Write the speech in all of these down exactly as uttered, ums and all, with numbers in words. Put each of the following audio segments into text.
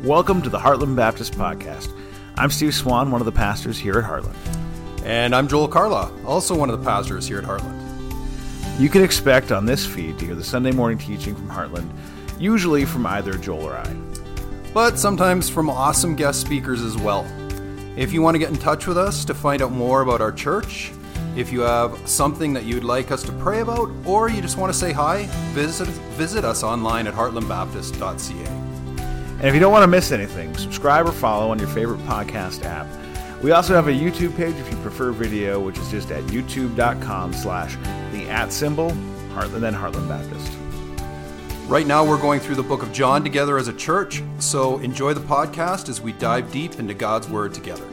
Welcome to the Heartland Baptist Podcast. I'm Steve Swan, one of the pastors here at Heartland. And I'm Joel Carla, also one of the pastors here at Heartland. You can expect on this feed to hear the Sunday morning teaching from Heartland, usually from either Joel or I. But sometimes from awesome guest speakers as well. If you want to get in touch with us to find out more about our church, if you have something that you'd like us to pray about, or you just want to say hi, visit, visit us online at heartland baptist dot c a. And if you don't want to miss anything, subscribe or follow on your favorite podcast app. We also have a YouTube page if you prefer video, which is just at youtube.com slash the at symbol, Heartland, then Heartland Baptist. Right now we're going through the book of John together as a church, so enjoy the podcast as we dive deep into God's Word together.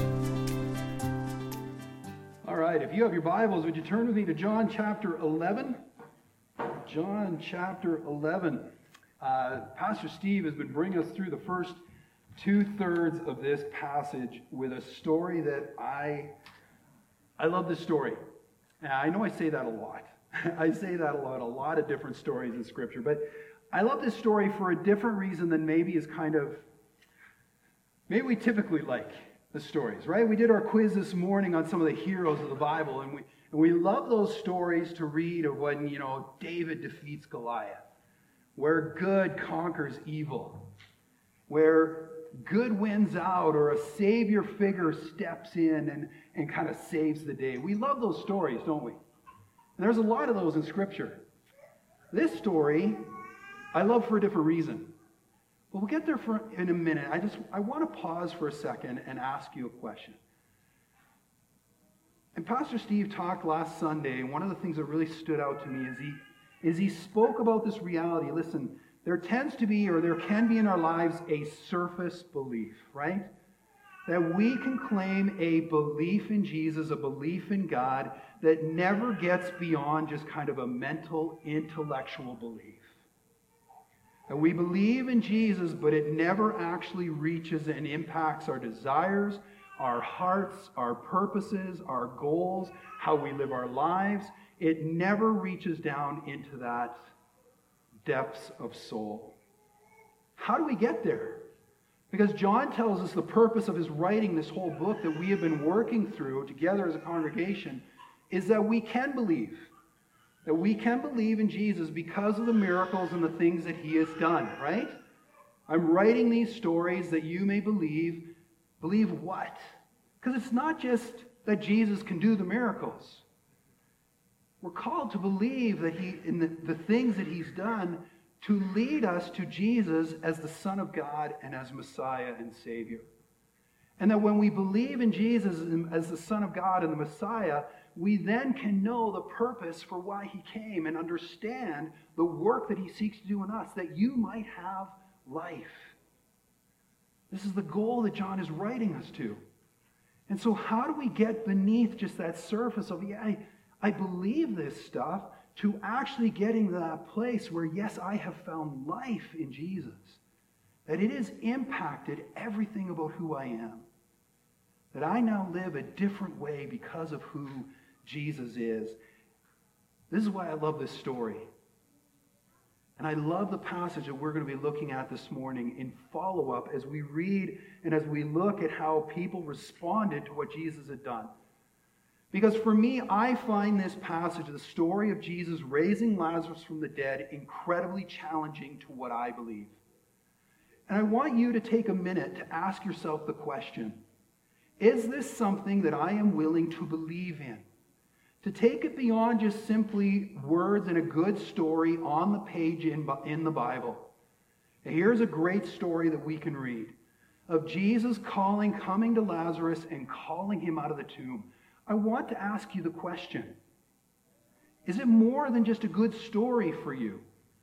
All right, if you have your Bibles, would you turn with me to John chapter eleven? John chapter eleven. Uh, Pastor Steve has been bringing us through the first two-thirds of this passage with a story that I, I love this story. And I know I say that a lot. I say that a lot, a lot of different stories in Scripture. But I love this story for a different reason than maybe is kind of, maybe we typically like the stories, right? We did our quiz this morning on some of the heroes of the Bible, and we and we love those stories to read of when, you know, David defeats Goliath, where good conquers evil, where good wins out, or a savior figure steps in and, and kind of saves the day. We love those stories, don't we? And there's a lot of those in Scripture. This story, I love for a different reason. But we'll get there for, in a minute. I just I want to pause for a second and ask you a question. And Pastor Steve talked last Sunday, and one of the things that really stood out to me is he is he spoke about this reality. Listen, there tends to be, or there can be in our lives, a surface belief, right? That we can claim a belief in Jesus, a belief in God, that never gets beyond just kind of a mental, intellectual belief. That we believe in Jesus, but it never actually reaches and impacts our desires, our hearts, our purposes, our goals, how we live our lives. It never reaches down into that depths of soul. How do we get there? Because John tells us the purpose of his writing this whole book that we have been working through together as a congregation is that we can believe. That we can believe in Jesus because of the miracles and the things that he has done, right? I'm writing these stories that you may believe. Believe what? Because it's not just that Jesus can do the miracles. We're called to believe that he, in the, the things that he's done, to lead us to Jesus as the Son of God and as Messiah and Savior. And that when we believe in Jesus as the Son of God and the Messiah, we then can know the purpose for why he came and understand the work that he seeks to do in us, that you might have life. This is the goal that John is writing us to. And so how do we get beneath just that surface of, yeah, I, I believe this stuff, to actually getting to that place where, yes, I have found life in Jesus. That it has impacted everything about who I am. That I now live a different way because of who Jesus is. This is why I love this story. And I love the passage that we're going to be looking at this morning in follow-up as we read and as we look at how people responded to what Jesus had done. Because for me, I find this passage, the story of Jesus raising Lazarus from the dead, incredibly challenging to what I believe. And I want you to take a minute to ask yourself the question, is this something that I am willing to believe in? To take it beyond just simply words and a good story on the page in, in the Bible. And here's a great story that we can read of Jesus calling, coming to Lazarus and calling him out of the tomb. I want to ask you the question, is it more than just a good story for you?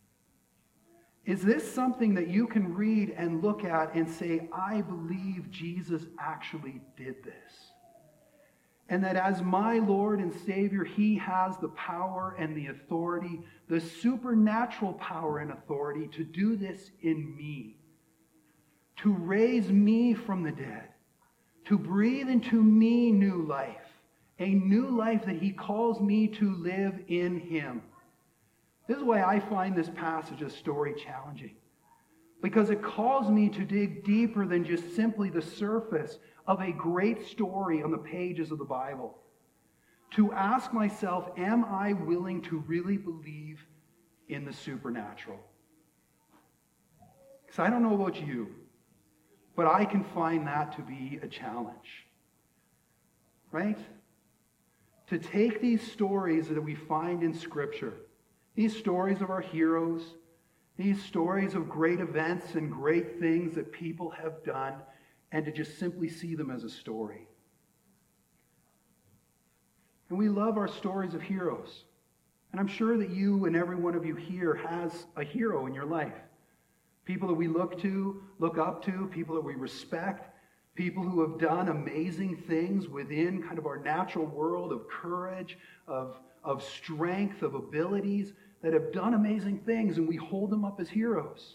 Is this something that you can read and look at and say, I believe Jesus actually did this? And that as my Lord and Savior, he has the power and the authority, the supernatural power and authority to do this in me. To raise me from the dead. To breathe into me new life. A new life that he calls me to live in him. This is why I find this passage, a story, challenging. because it calls me to dig deeper than just simply the surface of a great story on the pages of the Bible. To ask myself, am I willing to really believe in the supernatural? Because I don't know about you, but I can find that to be a challenge. Right? To take these stories that we find in Scripture, these stories of our heroes, these stories of great events and great things that people have done, and to just simply see them as a story. And we love our stories of heroes. And I'm sure that you and every one of you here has a hero in your life. People that we look to, look up to, people that we respect, people who have done amazing things within kind of our natural world of courage, of, of strength, of abilities, that have done amazing things, and we hold them up as heroes.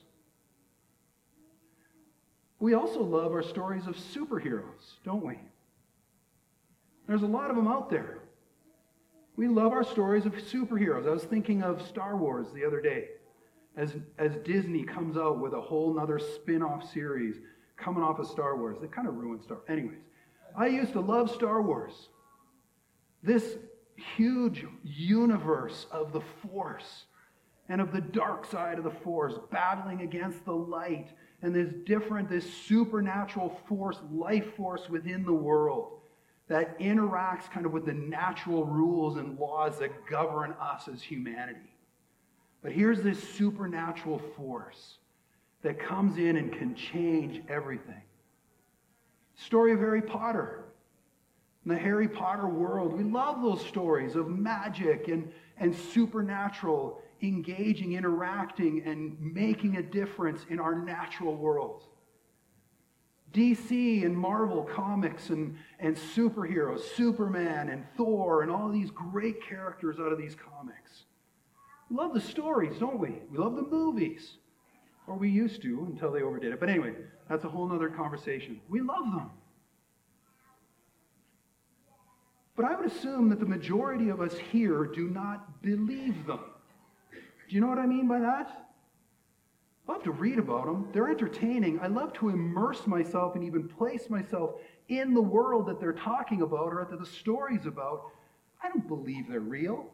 We also love our stories of superheroes, don't we? There's a lot of them out there. We love our stories of superheroes. I was thinking of Star Wars the other day, as, as Disney comes out with a whole nother spin-off series coming off of Star Wars. They kind of ruined Star Wars. Anyways, I used to love Star Wars. This huge universe of the Force and of the dark side of the Force battling against the light, and this different, this supernatural force, life force within the world that interacts kind of with the natural rules and laws that govern us as humanity. But here's this supernatural force that comes in and can change everything. Story of Harry Potter. In the Harry Potter world, we love those stories of magic and, and supernatural engaging, interacting, and making a difference in our natural world. D C and Marvel comics and, and superheroes, Superman and Thor and all these great characters out of these comics. We love the stories, don't we? We love the movies. Or we used to until they overdid it. But anyway, that's a whole other conversation. We love them. But I would assume that the majority of us here do not believe them. Do you know what I mean by that? I love to read about them. They're entertaining. I love to immerse myself and even place myself in the world that they're talking about or that the story's about. I don't believe they're real.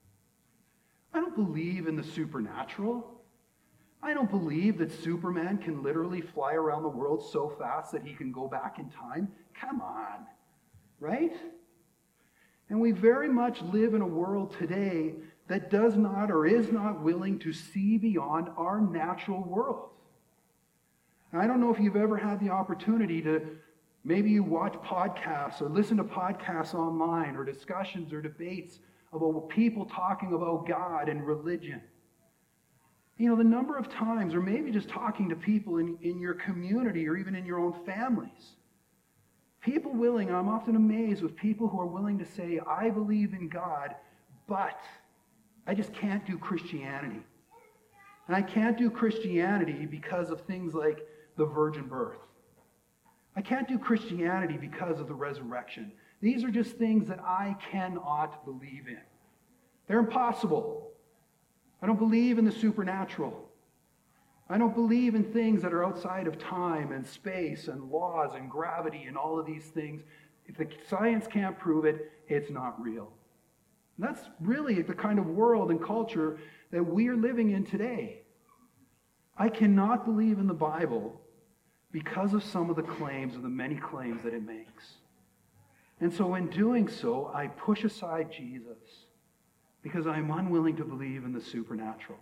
I don't believe in the supernatural. I don't believe that Superman can literally fly around the world so fast that he can go back in time. Come on, right? And we very much live in a world today that does not or is not willing to see beyond our natural world. And I don't know if you've ever had the opportunity to, maybe you watch podcasts or listen to podcasts online or discussions or debates about people talking about God and religion. You know, the number of times, or maybe just talking to people in, in your community or even in your own families. People willing, and I'm often amazed with people who are willing to say, I believe in God, but I just can't do Christianity. And I can't do Christianity because of things like the virgin birth. I can't do Christianity because of the resurrection. These are just things that I cannot believe in. They're impossible. I don't believe in the supernatural. I don't believe in things that are outside of time and space and laws and gravity and all of these things. If the science can't prove it, it's not real. And that's really the kind of world and culture that we are living in today. I cannot believe in the Bible because of some of the claims, of the many claims that it makes. And so in doing so, I push aside Jesus because I'm unwilling to believe in the supernatural.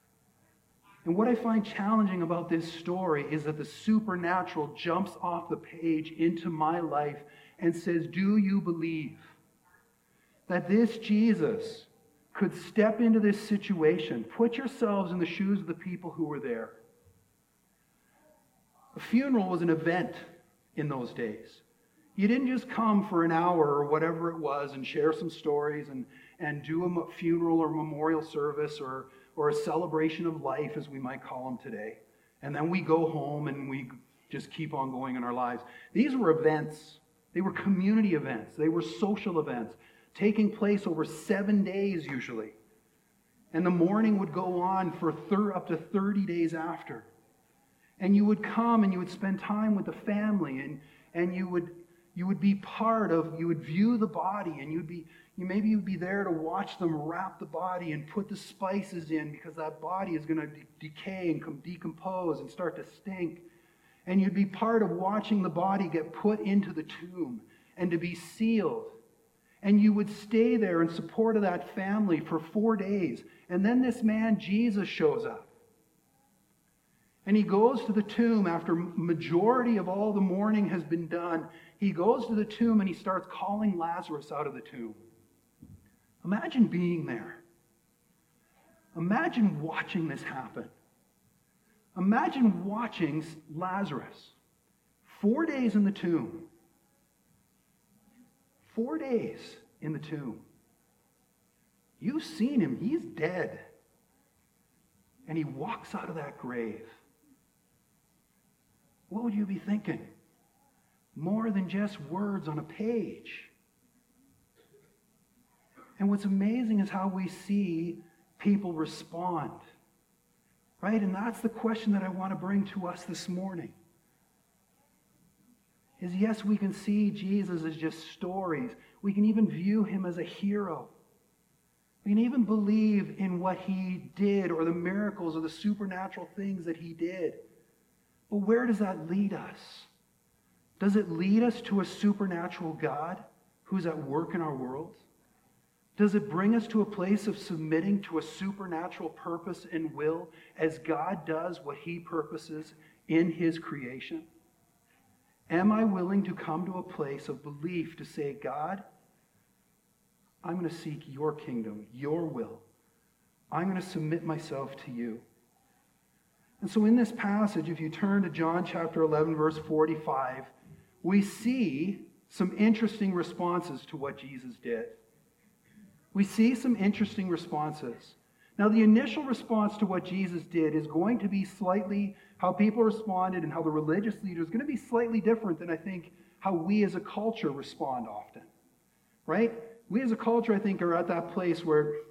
And what I find challenging about this story is that the supernatural jumps off the page into my life and says, do you believe that this Jesus could step into this situation? Put yourselves in the shoes of the people who were there. A funeral was an event in those days. You didn't just come for an hour or whatever it was and share some stories and, and do a funeral or memorial service or, or a celebration of life, as we might call them today. And then we go home and we just keep on going in our lives. These were events. They were community events. They were social events taking place over seven days usually. And the mourning would go on for thir- up to thirty days after. And you would come and you would spend time with the family, and, and you would you would be part of, you would view the body, and you'd be, you maybe you'd be there to watch them wrap the body and put the spices in, because that body is going to de- decay and com- decompose and start to stink. And you'd be part of watching the body get put into the tomb and to be sealed. And you would stay there in support of that family for four days. And then this man, Jesus, shows up. And he goes to the tomb after majority of all the mourning has been done. He goes to the tomb and he starts calling Lazarus out of the tomb. Imagine being there. Imagine watching this happen. Imagine watching Lazarus. Four days in the tomb. Four days in the tomb. You've seen him. He's dead. And he walks out of that grave. What would you be thinking? More than just words on a page. And what's amazing is how we see people respond. Right? And that's the question that I want to bring to us this morning. Is yes, we can see Jesus as just stories. We can even view him as a hero. We can even believe in what he did, or the miracles or the supernatural things that he did. But where does that lead us? Does it lead us to a supernatural God who's at work in our world? Does it bring us to a place of submitting to a supernatural purpose and will as God does what he purposes in his creation? Am I willing to come to a place of belief to say, God, I'm going to seek your kingdom, your will. I'm going to submit myself to you. And so in this passage, if you turn to John chapter eleven, verse forty-five, we see some interesting responses to what Jesus did. We see some interesting responses. Now, the initial response to what Jesus did is going to be slightly, how people responded and how the religious leaders is going to be slightly different than I think how we as a culture respond often. Right? We as a culture, I think, are at that place where it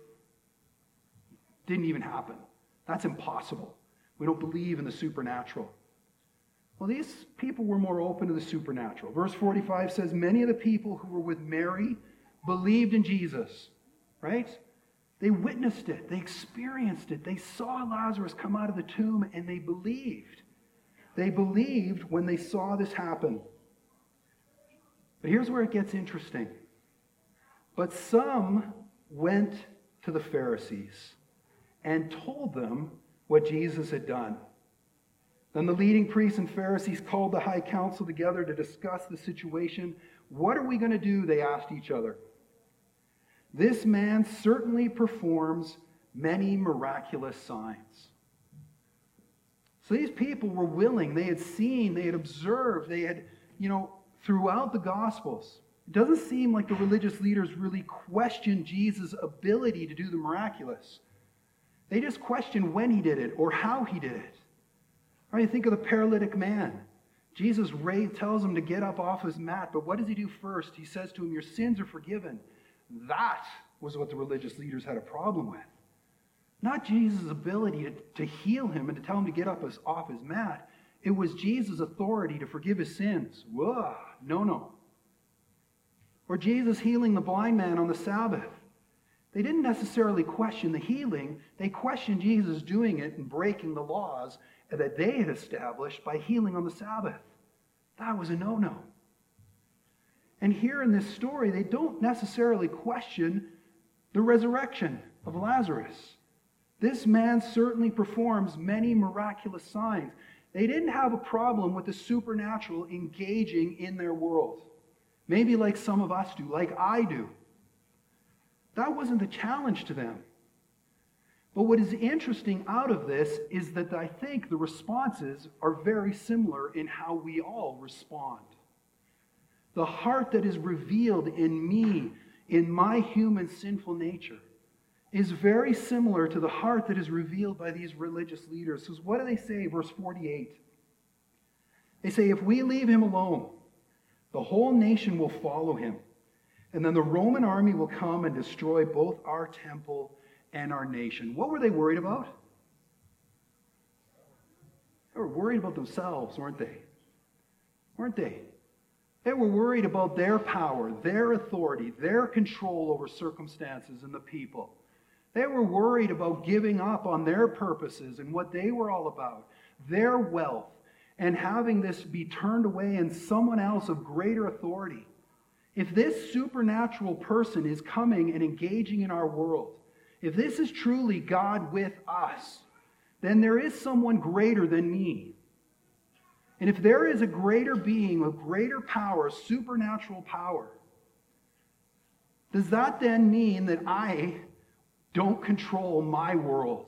didn't even happen. That's impossible. We don't believe in the supernatural. Well, these people were more open to the supernatural. Verse forty-five says, many of the people who were with Mary believed in Jesus. Right? They witnessed it. They experienced it. They saw Lazarus come out of the tomb, and they believed. They believed when they saw this happen. But here's where it gets interesting. But some went to the Pharisees and told them what Jesus had done. Then the leading priests and Pharisees called the high council together to discuss the situation. What are we going to do? They asked each other. This man certainly performs many miraculous signs. So these people were willing. They had seen, they had observed, they had, you know, throughout the Gospels. It doesn't seem like the religious leaders really questioned Jesus' ability to do the miraculous. They just questioned when he did it or how he did it. All right, think of the paralytic man. Jesus tells him to get up off his mat, but what does he do first? He says to him, your sins are forgiven. That was what the religious leaders had a problem with. Not Jesus' ability to, to heal him and to tell him to get up his, off his mat. It was Jesus' authority to forgive his sins. Whoa, no, no. Or Jesus healing the blind man on the Sabbath. They didn't necessarily question the healing. They questioned Jesus doing it and breaking the laws that they had established by healing on the Sabbath. That was a no-no. And here in this story, they don't necessarily question the resurrection of Lazarus. This man certainly performs many miraculous signs. They didn't have a problem with the supernatural engaging in their world. Maybe like some of us do, like I do. That wasn't the challenge to them. But what is interesting out of this is that I think the responses are very similar in how we all respond. The heart that is revealed in me, in my human sinful nature, is very similar to the heart that is revealed by these religious leaders. So what do they say? Verse forty-eight. They say, if we leave him alone, the whole nation will follow him. And then the Roman army will come and destroy both our temple and our nation. What were they worried about? They were worried about themselves, weren't they? Weren't they? They were worried about their power, their authority, their control over circumstances and the people. They were worried about giving up on their purposes and what they were all about, their wealth, and having this be turned away in someone else of greater authority. If this supernatural person is coming and engaging in our world, if this is truly God with us, then there is someone greater than me. And if there is a greater being with greater power, supernatural power, does that then mean that I don't control my world?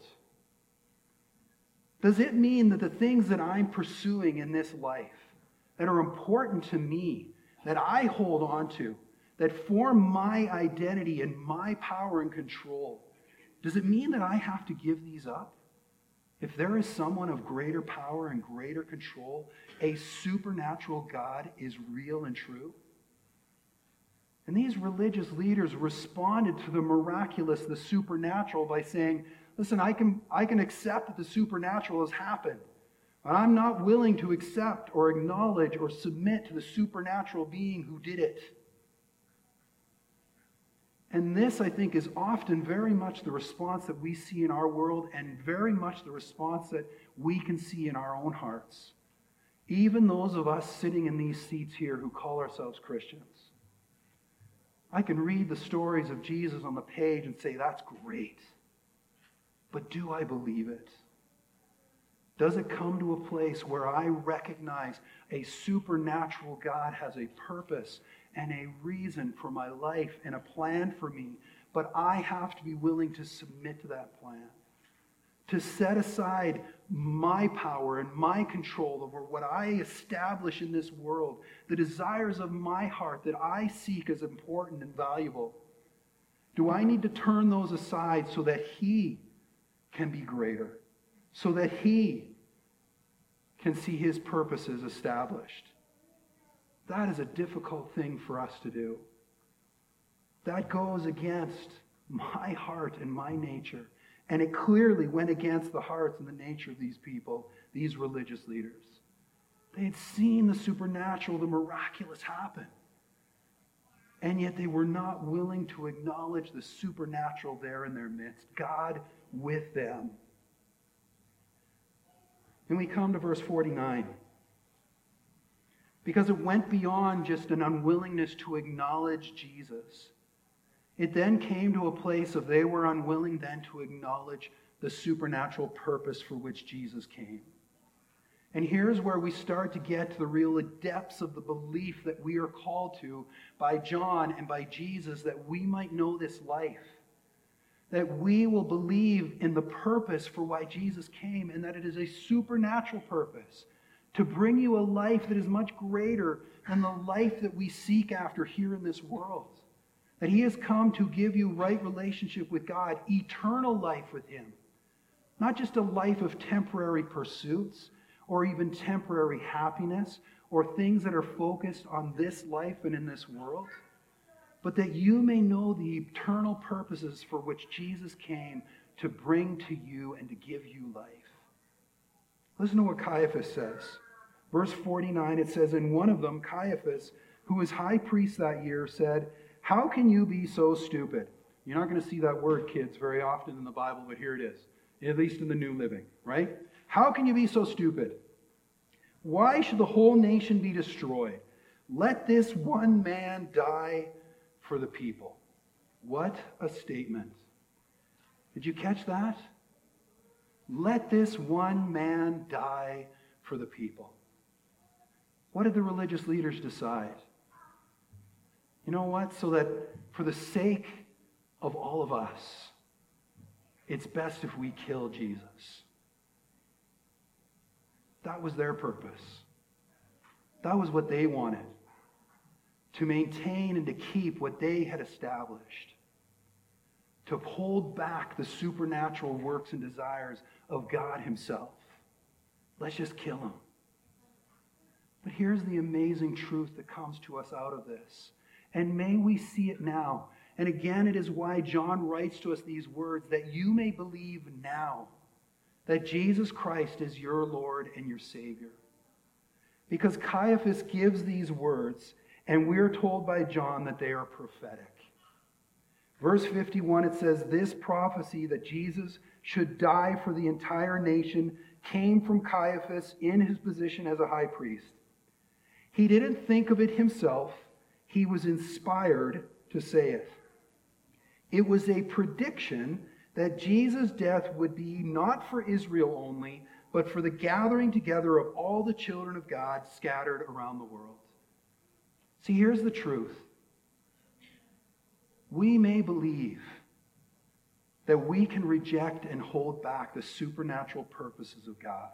Does it mean that the things that I'm pursuing in this life that are important to me, that I hold on to, that form my identity and my power and control, does it mean that I have to give these up? If there is someone of greater power and greater control, a supernatural God is real and true. And these religious leaders responded to the miraculous, the supernatural, by saying, listen, I can, I can accept that the supernatural has happened, but I'm not willing to accept or acknowledge or submit to the supernatural being who did it. And this, I think, is often very much the response that we see in our world and very much the response that we can see in our own hearts. Even those of us sitting in these seats here who call ourselves Christians. I can read the stories of Jesus on the page and say, that's great. But do I believe it? Does it come to a place where I recognize a supernatural God has a purpose and a reason for my life and a plan for me, but I have to be willing to submit to that plan, to set aside my power and my control over what I establish in this world, the desires of my heart that I seek as important and valuable? Do I need to turn those aside so that He can be greater, so that He can see His purposes established? That is a difficult thing for us to do. That goes against my heart and my nature. And it clearly went against the hearts and the nature of these people, these religious leaders. They had seen the supernatural, the miraculous happen. And yet they were not willing to acknowledge the supernatural there in their midst, God with them. And we come to verse forty-nine. Because it went beyond just an unwillingness to acknowledge Jesus. It then came to a place of they were unwilling then to acknowledge the supernatural purpose for which Jesus came. And here's where we start to get to the real depths of the belief that we are called to by John and by Jesus, that we might know this life. That we will believe in the purpose for why Jesus came, and that it is a supernatural purpose to bring you a life that is much greater than the life that we seek after here in this world. That He has come to give you right relationship with God, eternal life with Him. Not just a life of temporary pursuits or even temporary happiness or things that are focused on this life and in this world, but that you may know the eternal purposes for which Jesus came to bring to you and to give you life. Listen to what Caiaphas says. Verse forty-nine, it says, and one of them, Caiaphas, who was high priest that year, said, how can you be so stupid? You're not going to see that word, kids, very often in the Bible, but here it is, at least in the New Living, right? How can you be so stupid? Why should the whole nation be destroyed? Let this one man die for the people. What a statement. Did you catch that? Let this one man die for the people. What did the religious leaders decide? You know what? So that for the sake of all of us, it's best if we kill Jesus. That was their purpose. That was what they wanted. To maintain and to keep what they had established. To hold back the supernatural works and desires of God Himself. Let's just kill Him. But here's the amazing truth that comes to us out of this. And may we see it now. And again, it is why John writes to us these words, that you may believe now. that Jesus Christ is your Lord and your Savior. Because Caiaphas gives these words, and we're told by John that they are prophetic. Verse fifty-one, it says, this prophecy that Jesus should die for the entire nation came from Caiaphas in his position as a high priest. He didn't think of it himself. He was inspired to say it. It was a prediction that Jesus' death would be not for Israel only, but for the gathering together of all the children of God scattered around the world. See, here's the truth. We may believe that we can reject and hold back the supernatural purposes of God.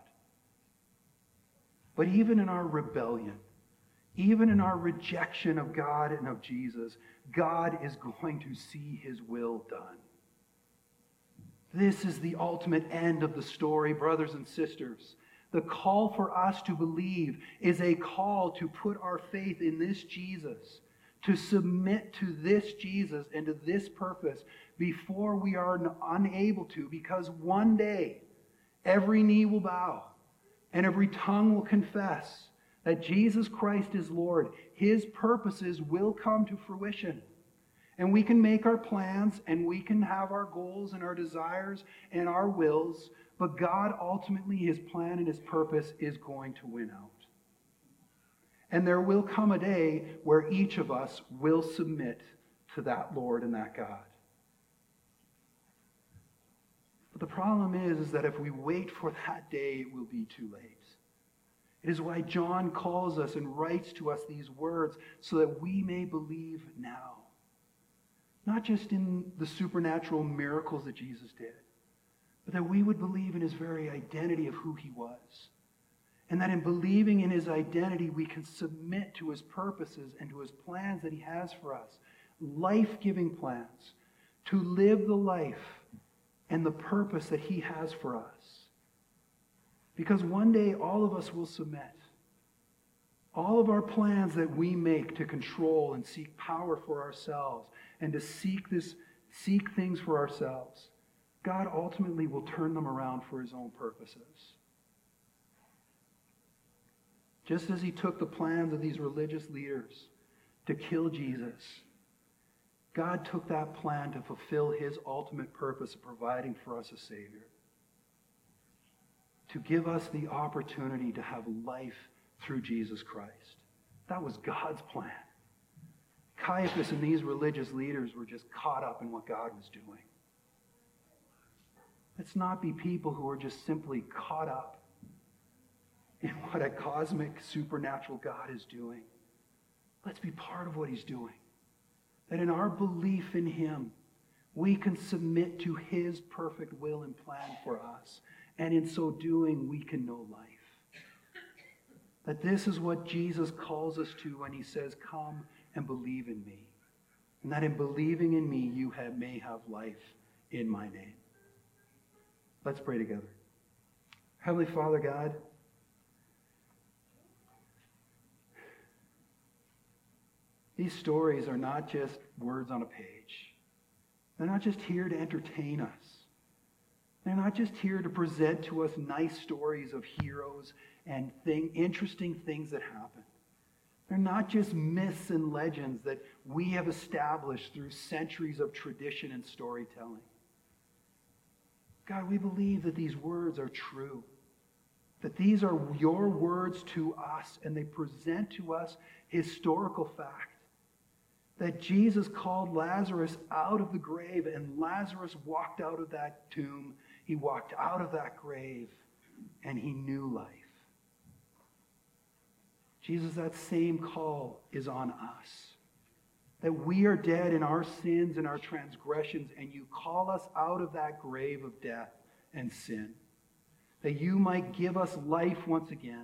But even in our rebellion, even in our rejection of God and of Jesus, God is going to see his will done. This is the ultimate end of the story, brothers and sisters. The call for us to believe is a call to put our faith in this Jesus, to submit to this Jesus and to this purpose before we are unable to, because one day every knee will bow and every tongue will confess that Jesus Christ is Lord. His purposes will come to fruition. And we can make our plans and we can have our goals and our desires and our wills, but God ultimately, his plan and his purpose is going to win out. And there will come a day where each of us will submit to that Lord and that God. But the problem is, is that if we wait for that day, it will be too late. It is why John calls us and writes to us these words so that we may believe now. Not just in the supernatural miracles that Jesus did, but that we would believe in his very identity of who he was. And that in believing in his identity, we can submit to his purposes and to his plans that he has for us. Life-giving plans to live the life and the purpose that he has for us. Because one day all of us will submit. All of our plans that we make to control and seek power for ourselves and to seek this, seek things for ourselves, God ultimately will turn them around for his own purposes. Just as he took the plans of these religious leaders to kill Jesus, God took that plan to fulfill his ultimate purpose of providing for us a Savior. To give us the opportunity to have life through Jesus Christ. That was God's plan. Caiaphas and these religious leaders were just caught up in what God was doing. Let's not be people who are just simply caught up in what a cosmic, supernatural God is doing. Let's be part of what he's doing. That in our belief in him, we can submit to his perfect will and plan for us. And in so doing, we can know life. That this is what Jesus calls us to when he says, come and believe in me. And that in believing in me, you have, may have life in my name. Let's pray together. Heavenly Father God, these stories are not just words on a page. They're not just here to entertain us. They're not just here to present to us nice stories of heroes and thing, interesting things that happen. They're not just myths and legends that we have established through centuries of tradition and storytelling. God, we believe that these words are true. That these are your words to us, and they present to us historical fact. That Jesus called Lazarus out of the grave, and Lazarus walked out of that tomb. He walked out of that grave, and he knew life. Jesus, that same call is on us. That we are dead in our sins and our transgressions, and you call us out of that grave of death and sin. That you might give us life once again.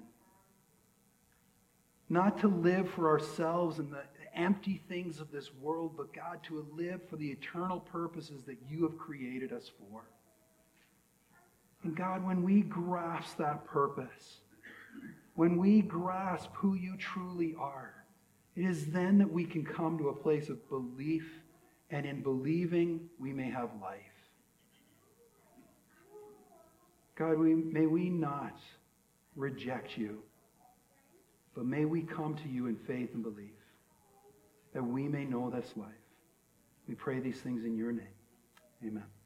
Not to live for ourselves and the empty things of this world, but God, to live for the eternal purposes that you have created us for. And God, when we grasp that purpose, when we grasp who you truly are, it is then that we can come to a place of belief, and in believing, we may have life. God, we, may we not reject you, but may we come to you in faith and belief, that we may know this life. We pray these things in your name. Amen.